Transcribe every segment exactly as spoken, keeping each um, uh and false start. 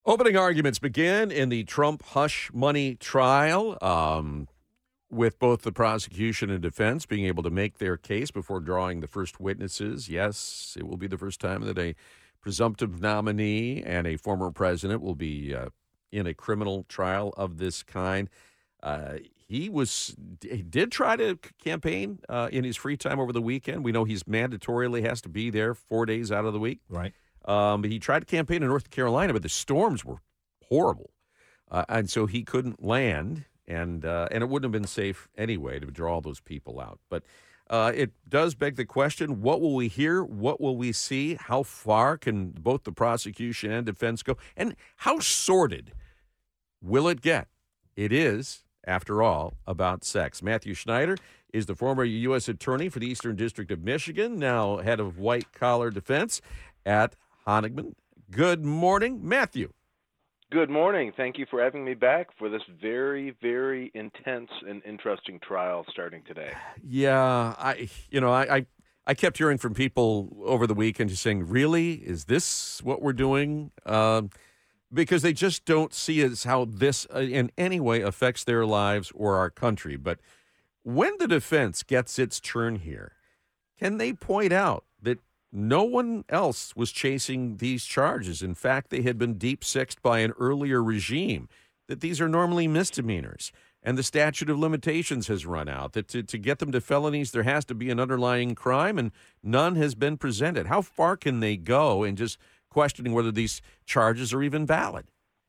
Opening arguments begin in the Trump hush money trial, um, with both the prosecution and defense being able to make their case before drawing the first witnesses. Yes, it will be the first time that a presumptive nominee and a former president will be uh, in a criminal trial of this kind. Uh, he was he did try to campaign uh, in his free time over the weekend. We know he's mandatorily has to be there four days out of the week. Right. Um, he tried to campaign in North Carolina, but the storms were horrible, uh, and so he couldn't land, and uh, and it wouldn't have been safe anyway to draw all those people out. But uh, it does beg the question, what will we hear? What will we see? How far can both the prosecution and defense go? And how sordid will it get? It is, after all, about sex. Matthew Schneider is the former U S attorney for the Eastern District of Michigan, now head of white-collar defense at Honigman. Good morning, Matthew. Good morning. Thank you for having me back for this very, very intense and interesting trial starting today. Yeah, I, you know, I, I, I kept hearing from people over the weekend just saying, really, is this what we're doing? Um, because they just don't see as how this uh, in any way affects their lives or our country. But when the defense gets its turn here, can they point out that no one else was chasing these charges? In fact, they had been deep-sixed by an earlier regime, that these are normally misdemeanors, and the statute of limitations has run out, that to, to get them to felonies, there has to be an underlying crime, and none has been presented. How far can they go in just questioning whether these charges are even valid?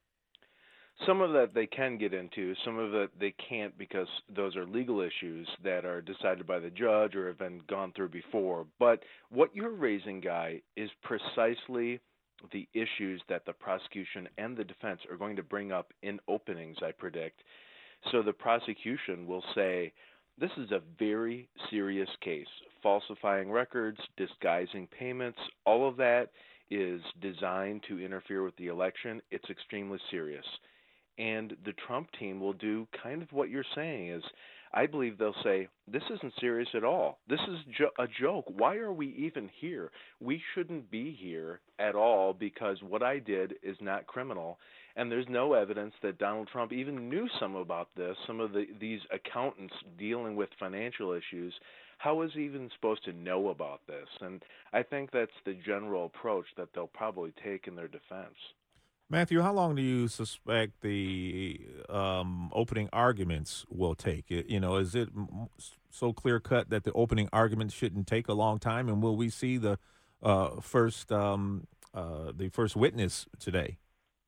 Some of that they can get into. Some of it they can't because those are legal issues that are decided by the judge or have been gone through before. But what you're raising, Guy, is precisely the issues that the prosecution and the defense are going to bring up in openings, I predict. So the prosecution will say, this is a very serious case. Falsifying records, disguising payments, all of that is designed to interfere with the election. It's extremely serious. And the Trump team will do kind of what you're saying is, I believe they'll say, this isn't serious at all. This is jo- a joke. Why are we even here? We shouldn't be here at all because what I did is not criminal. And there's no evidence that Donald Trump even knew some about this, some of the, these accountants dealing with financial issues. How was he even supposed to know about this? And I think that's the general approach that they'll probably take in their defense. Matthew, how long do you suspect the um, opening arguments will take? It, you know, is it so clear cut that the opening arguments shouldn't take a long time? And will we see the uh, first um, uh, the first witness today?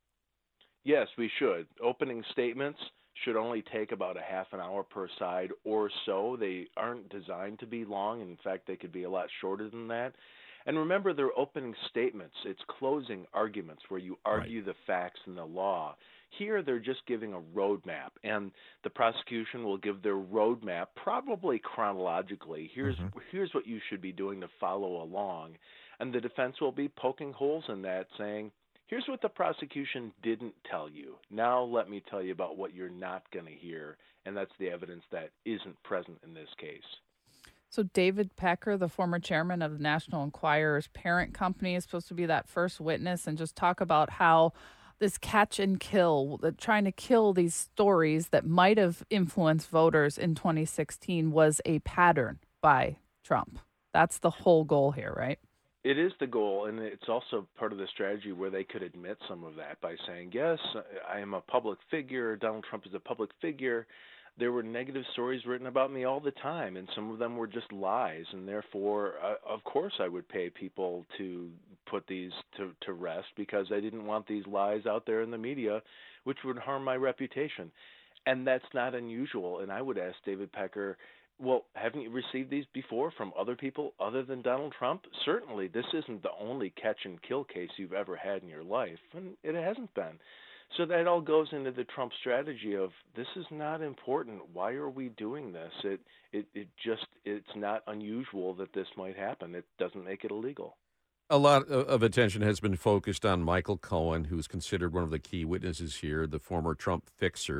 Yes, we should. Opening statements should only take about a half an hour per side or so. They aren't designed to be long. In fact, they could be a lot shorter than that. And remember, their opening statements, it's closing arguments where you argue right. the facts and the law. Here, they're just giving a roadmap, and the prosecution will give their roadmap probably chronologically. Here's mm-hmm. here's what you should be doing to follow along. And the defense will be poking holes in that, saying, here's what the prosecution didn't tell you. Now let me tell you about what you're not going to hear, and that's the evidence that isn't present in this case. So David Pecker, the former chairman of the National Enquirer's parent company, is supposed to be that first witness and just talk about how this catch and kill, the trying to kill these stories that might have influenced voters in twenty sixteen was a pattern by Trump. That's the whole goal here, right? It is the goal, and it's also part of the strategy where they could admit some of that by saying, yes, I am a public figure, Donald Trump is a public figure. There were negative stories written about me all the time, and some of them were just lies, and therefore, uh, of course, I would pay people to put these to, to rest because I didn't want these lies out there in the media, which would harm my reputation. And that's not unusual, and I would ask David Pecker, well, haven't you received these before from other people other than Donald Trump? Certainly, this isn't the only catch-and-kill case you've ever had in your life, and it hasn't been. So that all goes into the Trump strategy of this is not important. Why are we doing this? It it it just it's not unusual that this might happen. It doesn't make it illegal. A lot of attention has been focused on Michael Cohen, who's considered one of the key witnesses here, the former Trump fixer.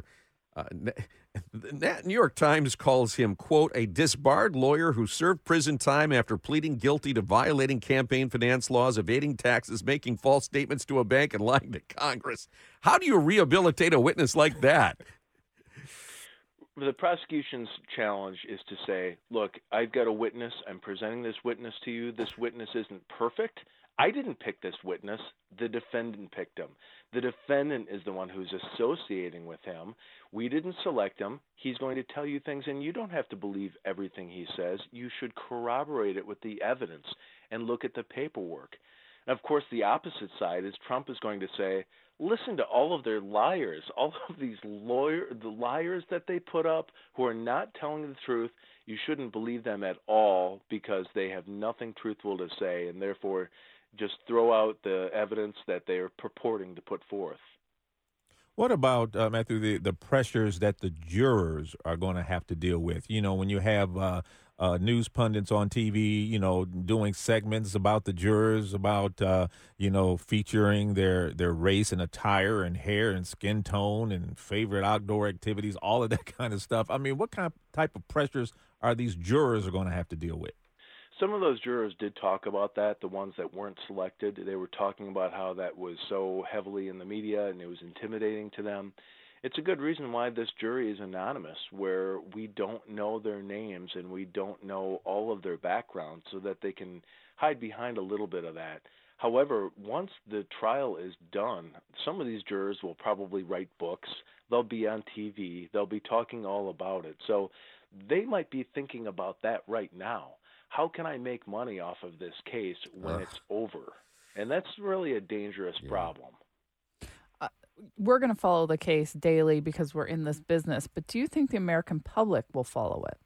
Uh, the New York Times calls him, quote, a disbarred lawyer who served prison time after pleading guilty to violating campaign finance laws, evading taxes, making false statements to a bank, and lying to Congress. How do you rehabilitate a witness like that? The prosecution's challenge is to say, look, I've got a witness. I'm presenting this witness to you. This witness isn't perfect. I didn't pick this witness. The defendant picked him. The defendant is the one who's associating with him. We didn't select him. He's going to tell you things, and you don't have to believe everything he says. You should corroborate it with the evidence and look at the paperwork. And of course, the opposite side is Trump is going to say, listen to all of their liars, all of these lawyer, the liars that they put up who are not telling the truth. You shouldn't believe them at all because they have nothing truthful to say, and therefore just throw out the evidence that they are purporting to put forth. What about, uh, Matthew, the, the pressures that the jurors are going to have to deal with? You know, when you have uh, uh, news pundits on T V, you know, doing segments about the jurors, about, uh, you know, featuring their, their race and attire and hair and skin tone and favorite outdoor activities, all of that kind of stuff. I mean, what kind of type of pressures are these jurors are going to have to deal with? Some of those jurors did talk about that, the ones that weren't selected. They were talking about how that was so heavily in the media and it was intimidating to them. It's a good reason why this jury is anonymous, where we don't know their names and we don't know all of their background so that they can hide behind a little bit of that. However, once the trial is done, some of these jurors will probably write books. They'll be on T V. They'll be talking all about it. So they might be thinking about that right now. How can I make money off of this case when Ugh. it's over? And that's really a dangerous yeah. problem. Uh, we're going to follow the case daily because we're in this business, but do you think the American public will follow it?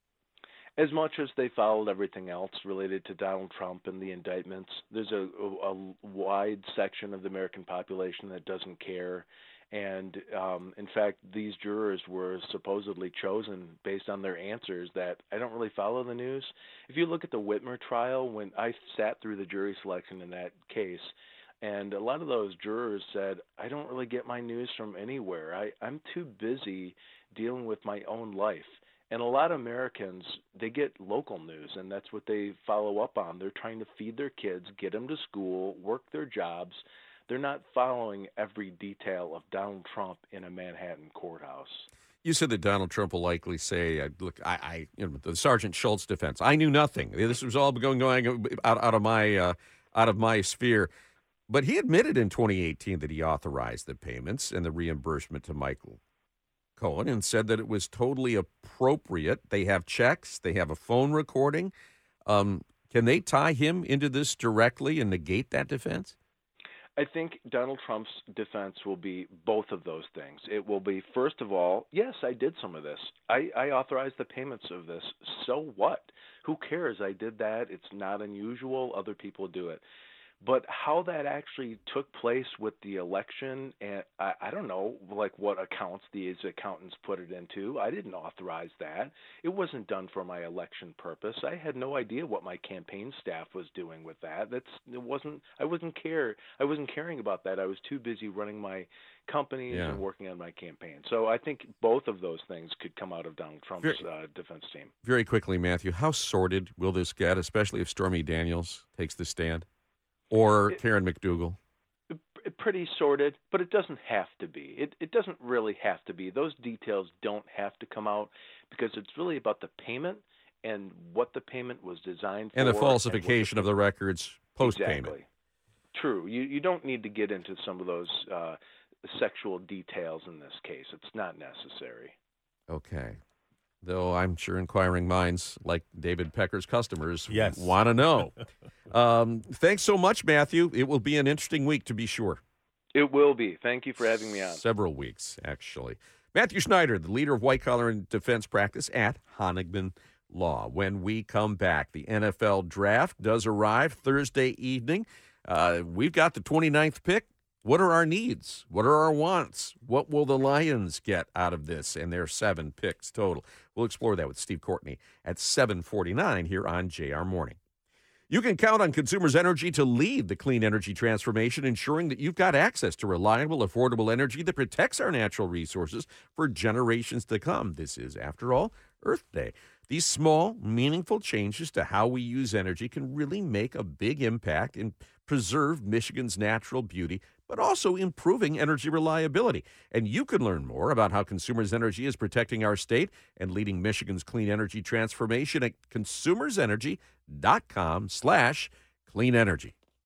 As much as they followed everything else related to Donald Trump and the indictments, there's a, a, a wide section of the American population that doesn't care. And, um, in fact, these jurors were supposedly chosen based on their answers that I don't really follow the news. If you look at the Whitmer trial, when I sat through the jury selection in that case, and a lot of those jurors said, I don't really get my news from anywhere. I, I'm too busy dealing with my own life. And a lot of Americans, they get local news, and that's what they follow up on. They're trying to feed their kids, get them to school, work their jobs. They're not following every detail of Donald Trump in a Manhattan courthouse. You said that Donald Trump will likely say, uh, look, I, I, you know, the Sergeant Schultz defense, I knew nothing. This was all going, going out, out of my uh, out of my sphere. But he admitted in twenty eighteen that he authorized the payments and the reimbursement to Michael Cohen and said that it was totally appropriate. They have checks. They have a phone recording. Um, can they tie him into this directly and negate that defense? I think Donald Trump's defense will be both of those things. It will be, first of all, yes, I did some of this. I, I authorized the payments of this. So what? Who cares? I did that. It's not unusual. Other people do it. But how that actually took place with the election, and I, I don't know, like what accounts these accountants put it into. I didn't authorize that. It wasn't done for my election purpose. I had no idea what my campaign staff was doing with that. That's it wasn't. I wasn't care. I wasn't caring about that. I was too busy running my companies yeah. and working on my campaign. So I think both of those things could come out of Donald Trump's very, uh, defense team. Very quickly, Matthew, how sordid will this get, especially if Stormy Daniels takes the stand? Or Karen McDougal? Pretty sordid, but it doesn't have to be. It it doesn't really have to be. Those details don't have to come out because it's really about the payment and what the payment was designed for. And the falsification and of the records post-payment. Exactly. True. You, you don't need to get into some of those uh, sexual details in this case. It's not necessary. Okay. Though I'm sure inquiring minds, like David Pecker's customers, yes. want to know. um, thanks so much, Matthew. It will be an interesting week, to be sure. It will be. Thank you for having me on. Several weeks, actually. Matthew Schneider, the leader of white-collar and defense practice at Honigman Law. When we come back, the N F L draft does arrive Thursday evening. Uh, we've got the twenty-ninth pick. What are our needs? What are our wants? What will the Lions get out of this and their seven picks total? We'll explore that with Steve Courtney at seven forty-nine here on J R Morning. You can count on Consumers Energy to lead the clean energy transformation, ensuring that you've got access to reliable, affordable energy that protects our natural resources for generations to come. This is, after all, Earth Day. These small, meaningful changes to how we use energy can really make a big impact and preserve Michigan's natural beauty, but also improving energy reliability. And you can learn more about how Consumers Energy is protecting our state and leading Michigan's clean energy transformation at consumersenergy.com slash clean energy.